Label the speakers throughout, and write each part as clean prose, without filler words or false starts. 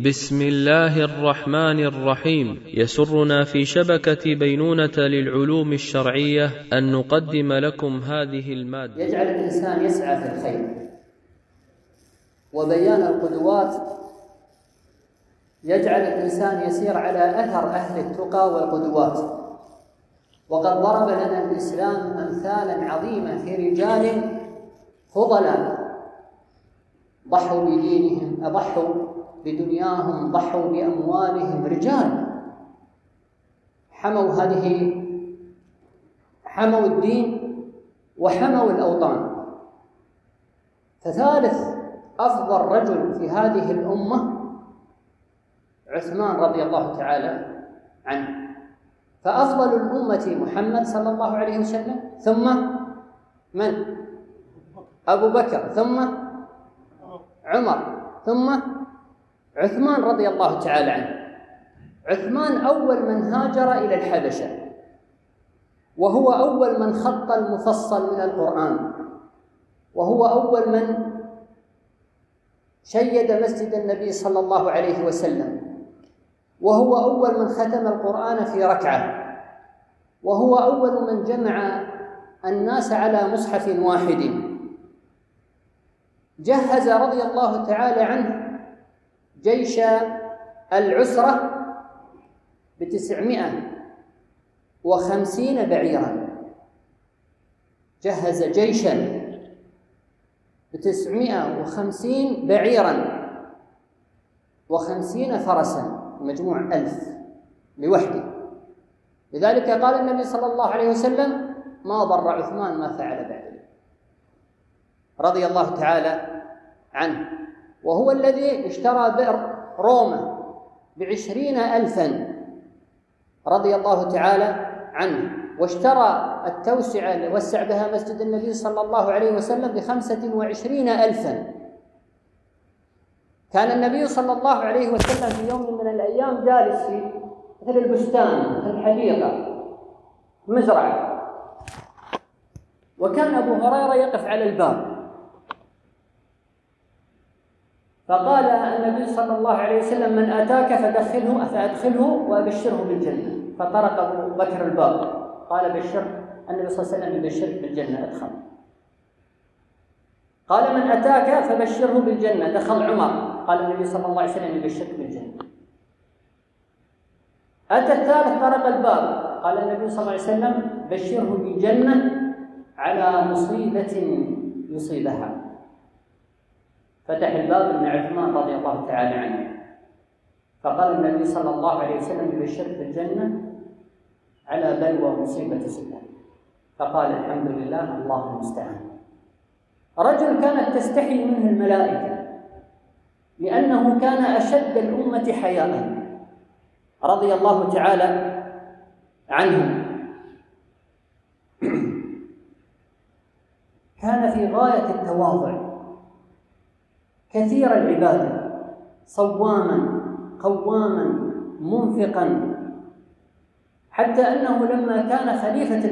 Speaker 1: بسم الله الرحمن الرحيم. يسرنا في شبكة بينونة للعلوم الشرعية أن نقدم لكم هذه المادة.
Speaker 2: يجعل الإنسان يسعى في الخير، وبيان القدوات يجعل الإنسان يسير على أثر أهل التقى والقدوات. وقد ضرب لنا الإسلام أمثالا عظيمة في رجال فضلاء ضحوا بدينهم، ضحوا بدنياهم، ضحوا بأموالهم، رجال حموا الدين وحموا الأوطان. فثالث أفضل رجل في هذه الأمة عثمان رضي الله تعالى عنه. فأفضل الأمة محمد صلى الله عليه وسلم، ثم من؟ أبو بكر، ثم عمر، ثم عثمان رضي الله تعالى عنه. عثمان أول من هاجر إلى الحبشة، وهو أول من خط المفصل من القرآن، وهو أول من شيد مسجد النبي صلى الله عليه وسلم، وهو أول من ختم القرآن في ركعة، وهو أول من جمع الناس على مصحف واحد. جهز رضي الله تعالى عنه جيش العسرة ب950 بعيرا، جهز جيشا ب950 بعيرا و50 فرسا، مجموع 1000 لوحده. لذلك قال النبي صلى الله عليه وسلم: ما ضر عثمان ما فعل بعد، رضي الله تعالى عنه. وهو الذي اشترى بئر روما ب20,000 رضي الله تعالى عنه، واشترى التوسعة وسع بها مسجد النبي صلى الله عليه وسلم ب25,000. كان النبي صلى الله عليه وسلم في يوم من الأيام جالس في مثل البستان، في الحديقة، مزرعة، وكان أبو هريرة يقف على الباب، فقال النبي صلى الله عليه وسلم: من أتاك فأدخله وأبشره بالجنة. فطرق أبو بكر الباب، قال: بشر. النبي صلى الله عليه وسلم يبشرك بالجنة، ادخل. قال: من أتاك فبشره بالجنة، دخل عمر. قال النبي صلى الله عليه وسلم يبشرك بالجنة. أتى الثالث، طرق الباب، قال النبي صلى الله عليه وسلم: بشره بالجنة على مصيبة يصيبها. فتح الباب ابن عثمان رضي الله تعالى عنه، فقال النبي صلى الله عليه وسلم: يبشرك بالجنة على بلوى مصيبة تصيبها. فقال: الحمد لله، الله المستعان. رجل كانت تستحي منه الملائكة، لأنه كان أشد الأمة حياء، رضي الله تعالى عنه. كان في غاية التواضع، كثير العبادة، صواما قواما منفقا، حتى أنه لما كان خليفة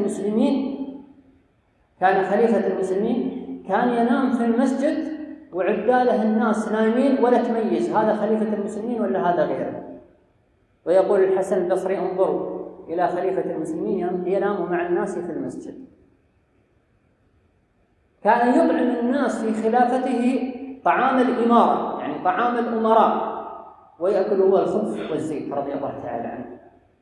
Speaker 2: المسلمين كان ينام في المسجد وعداله الناس نايمين ولا تميز هذا خليفة المسلمين ولا هذا غيره. ويقول الحسن البصري: انظروا إلى خليفة المسلمين ينام مع الناس في المسجد. كان يطعم الناس في خلافته طعام الإمارة، يعني طعام الأمراء، ويأكل هو الخبز والزيت، رضي الله تعالى عنه.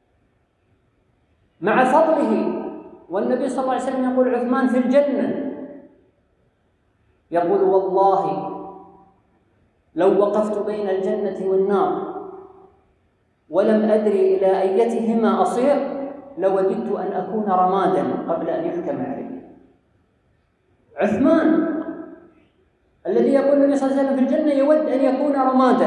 Speaker 2: مع فضله، والنبي صلى الله عليه وسلم يقول: عثمان في الجنة. يقول: والله لو وقفت بين الجنة والنار ولم أدري إلى أيتهما أصير لوددت أن أكون رمادا قبل أن يحكم علي. عثمان الذي يقول النبي صلى الله عليه وسلم في الجنة يود أن يكون رمادا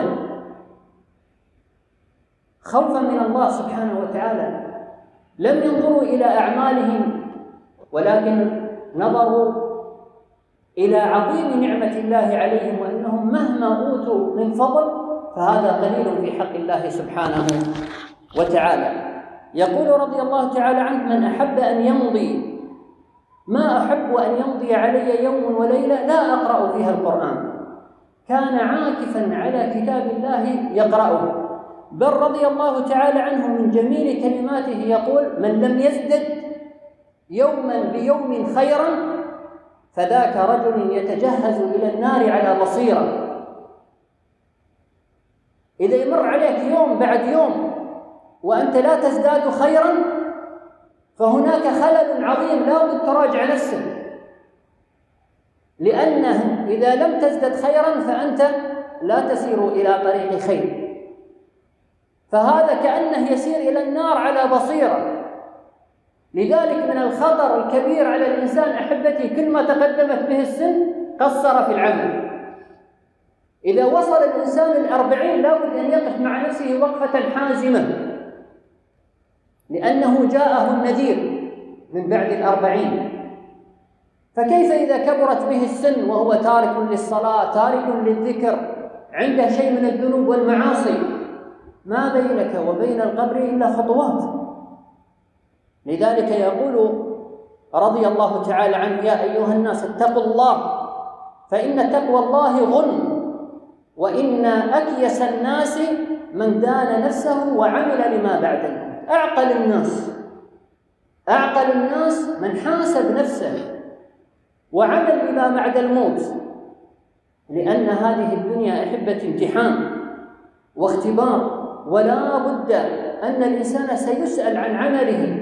Speaker 2: خوفا من الله سبحانه وتعالى. لم ينظروا إلى أعمالهم، ولكن نظروا إلى عظيم نعمة الله عليهم، وأنهم مهما أوتوا من فضل فهذا قليل في حق الله سبحانه وتعالى. يقول رضي الله تعالى عنه: من أحب أن يمضي ما أحب أن يمضي علي يوم وليلة لا أقرأ فيها القرآن. كان عاكفا على كتاب الله يقرأه، بل رضي الله تعالى عنه من جميل كلماته يقول: من لم يزدد يوما بيوم خيرا فذاك رجل يتجهز إلى النار على بصيرة. إذا يمر عليك يوم بعد يوم وأنت لا تزداد خيرا فهناك خلل عظيم لا بد تراجع نفسك، لأنه إذا لم تزدد خيرا فأنت لا تسير إلى طريق خير، فهذا كأنه يسير إلى النار على بصيرة. لذلك من الخطر الكبير على الإنسان أحبتي كل ما تقدمت به السن قصر في العمل. إذا وصل الإنسان 40 لا بد أن يقف مع نفسه وقفة حازمة، لأنه جاءه النذير من بعد 40. فكيف إذا كبرت به السن وهو تارك للصلاة، تارك للذكر، عنده شيء من الذنوب والمعاصي؟ ما بينك وبين القبر إلا خطوات. لذلك يقول رضي الله تعالى عنه: يا أيها الناس اتقوا الله فإن تقوى الله غنم، وإن أكيس الناس من دان نفسه وعمل لما بعد الموت. أعقل الناس من حاسب نفسه وعمل لما بعد الموت، لأن هذه الدنيا أحبة امتحان واختبار، ولا بد أن الإنسان سيسأل عن عمله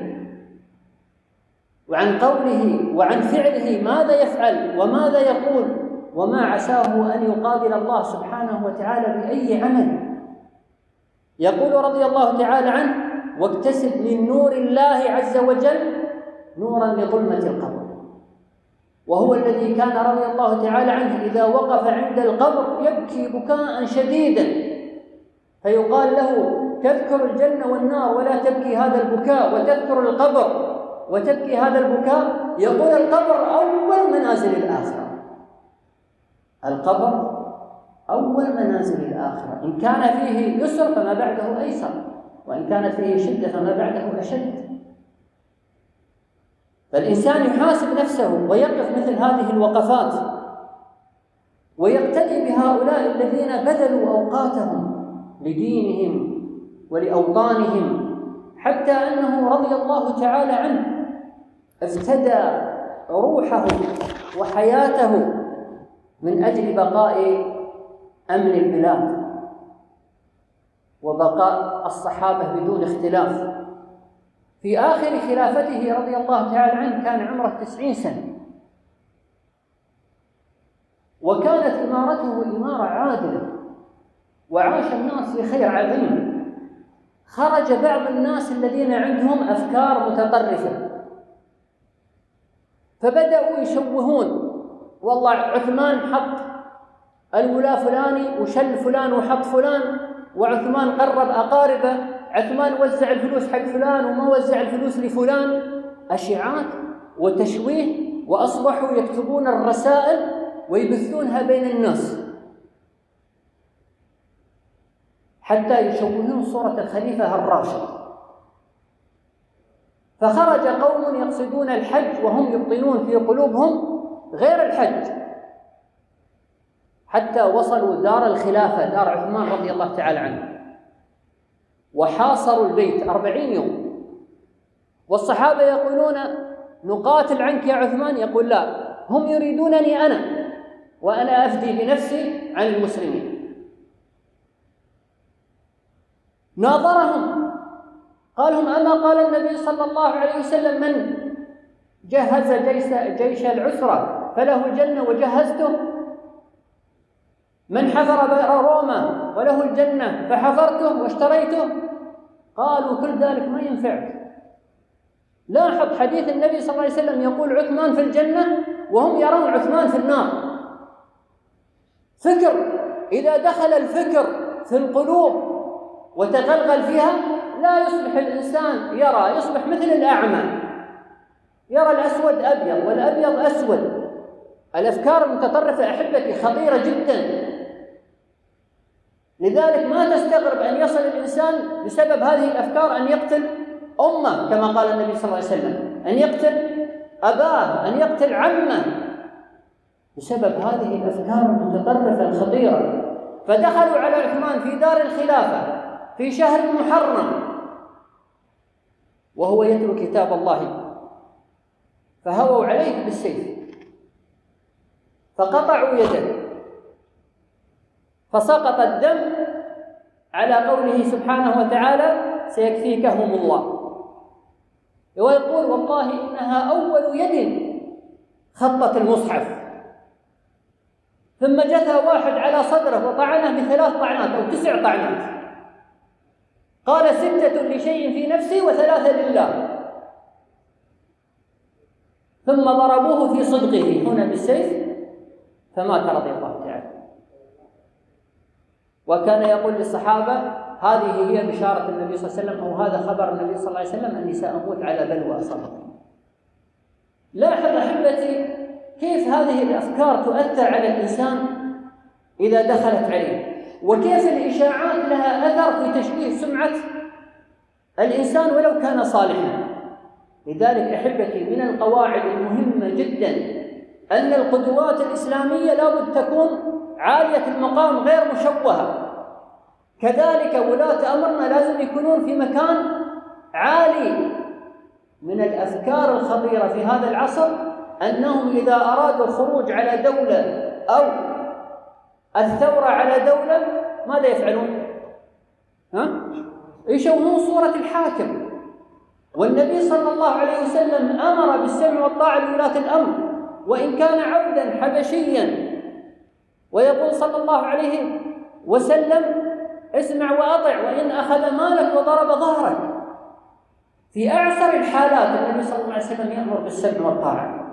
Speaker 2: وعن قوله وعن فعله، ماذا يفعل وماذا يقول، وما عساه أن يقابل الله سبحانه وتعالى بأي عمل. يقول رضي الله تعالى عنه: واكتسب من نور الله عز وجل نورا لظلمة القبر. وهو الذي كان رضي الله تعالى عنه إذا وقف عند القبر يبكي بكاء شديدا، فيقال له: تذكر الجنة والنار ولا تبكي هذا البكاء، وتذكر القبر وتبكي هذا البكاء. يقول: القبر أول منازل الآخرة. القبر أول منازل الآخرة، إن كان فيه يسر فما بعده أيسر، وإن كانت فيه شدة فما بعده أشد. فالإنسان يحاسب نفسه ويقف مثل هذه الوقفات، ويقتدي بهؤلاء الذين بذلوا أوقاتهم لدينهم ولأوطانهم، حتى أنه رضي الله تعالى عنه افتدى روحه وحياته من أجل بقاء أمن البلاد وبقاء الصحابة بدون اختلاف. في آخر خلافته رضي الله تعالى عنه كان عمره 90 سنة، وكانت إمارته إمارة عادلة، وعاش الناس في خير عظيم. خرج بعض الناس الذين عندهم أفكار متطرفة فبدأوا يشوهون: والله عثمان حط الولاء فلاني وشل فلان وحط فلان، وعثمان قرب أقاربه، عثمان وزع الفلوس حق فلان وما وزع الفلوس لفلان. أشعاعات وتشويه، وأصبحوا يكتبون الرسائل ويبثونها بين الناس حتى يشوهون صورة الخليفة الراشد. فخرج قوم يقصدون الحج وهم يبطنون في قلوبهم غير الحج، حتى وصلوا دار الخلافة دار عثمان رضي الله تعالى عنه، وحاصروا البيت 40 يوم. والصحابة يقولون: نقاتل عنك يا عثمان. يقول: لا، هم يريدونني أنا، وأنا أفدي بنفسي عن المسلمين. ناظرهم، قال لهم: أما قال النبي صلى الله عليه وسلم: من جهز جيش العسرة فله الجنة وجهزته، من حفر بئر روما وله الجنة فحفرته واشتريته. قالوا: كل ذلك ما ينفعك. لاحظ حديث النبي صلى الله عليه وسلم يقول عثمان في الجنة وهم يرون عثمان في النار. فكر، إذا دخل الفكر في القلوب وتغلغل فيها لا يصبح الإنسان يرى، يصبح مثل الأعمى، يرى الأسود أبيض والأبيض أسود. الأفكار المتطرفة أحبتي خطيرة جدا، لذلك ما تستغرب أن يصل الإنسان بسبب هذه الأفكار أن يقتل أمه كما قال النبي صلى الله عليه وسلم، أن يقتل أباه، أن يقتل عمه، بسبب هذه الأفكار المتطرفة الخطيرة. فدخلوا على عثمان في دار الخلافة في شهر محرم وهو يتلو كتاب الله، فهووا عليه بالسيف فقطعوا يده فسقط الدم على قوله سبحانه وتعالى سيكفيكهم الله. ويقول والله إنها أول يد خطت المصحف. ثم جثى واحد على صدره وطعنه ب3 طعنات أو 9 طعنات، قال 6 لشيء في نفسي و3 لله، ثم ضربوه في صدغه هنا بالسيف فمات رضي الله تعالى. وكان يقول للصحابة هذه هي بشارة النبي صلى الله عليه وسلم، أو هذا خبر النبي صلى الله عليه وسلم أني سأموت على بلوى أصابتني. لاحظ أحبتي كيف هذه الأفكار تؤثر على الإنسان إذا دخلت عليه، وكيف الإشاعات لها أثر في تشويه سمعة الإنسان ولو كان صالحا. لذلك أحبتي من القواعد المهمة جدا أن القدوات الإسلامية لابد تكون عالية المقام غير مشوهة. كذلك ولاة أمرنا لازم يكونون في مكان عالي. من الأفكار الخطيرة في هذا العصر أنهم إذا أرادوا الخروج على دولة أو الثورة على دولة ماذا يفعلون؟ يشوهون صورة الحاكم. والنبي صلى الله عليه وسلم أمر بالسمع والطاعة لولاة الأمر وإن كان عبدا حبشيا، ويقول صلى الله عليه وسلم اسمع وأطع وإن أخذ مالك وضرب ظهرك. في أعسر الحالات النبي صلى الله عليه وسلم يأمر بالسمع والطاعة.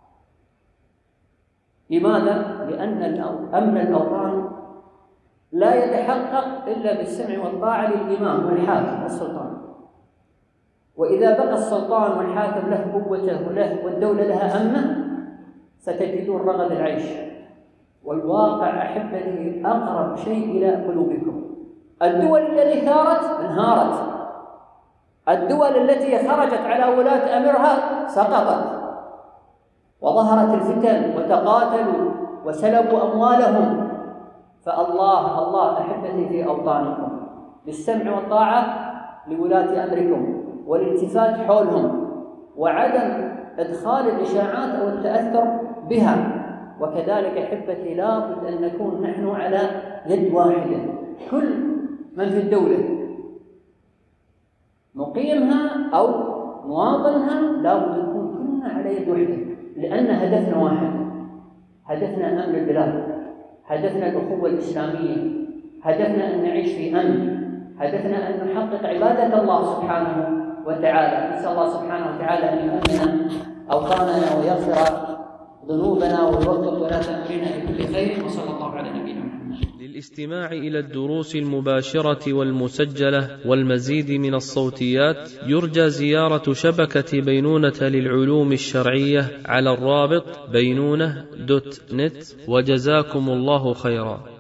Speaker 2: لماذا؟ لأن أمن الأوطان لا يتحقق إلا بالسمع والطاعة للإمام والحاكم والسلطان. وإذا بقى السلطان والحاكم له قوته وله والدولة لها أمنه ستجدون رغد العيش. والواقع أحبتي أقرب شيء إلى قلوبكم. الدول التي ثارت انهارت، الدول التي خرجت على ولاة أمرها سقطت، وظهرت الفتن وتقاتلوا وسلبوا أموالهم. فالله أحبتي في أوطانكم بالسمع والطاعة لولاة أمركم والالتفات حولهم وعدم إدخال الإشاعات أو التأثر بها. وكذلك أحبتي لابد أن نكون نحن على يد واحدة، كل من في الدولة مقيمها أو مواطنها لابد نكون كلنا على يد واحدة، لأن هدفنا واحد، هدفنا أمن البلاد، هدفنا الأخوة الإسلامية، هدفنا أن نعيش في أمن، هدفنا أن نحقق عبادة الله سبحانه وتعالى. نسأل الله سبحانه وتعالى أن يؤمن أوطاننا ويغفر ذنوبنا ويوفق ولاة أمرنا لكل خير. وصلى الله على نبينا محمد.
Speaker 1: للاستماع إلى الدروس المباشرة والمسجلة والمزيد من الصوتيات يرجى زيارة شبكة بينونة للعلوم الشرعية على الرابط بينونة.net. وجزاكم الله خيرا.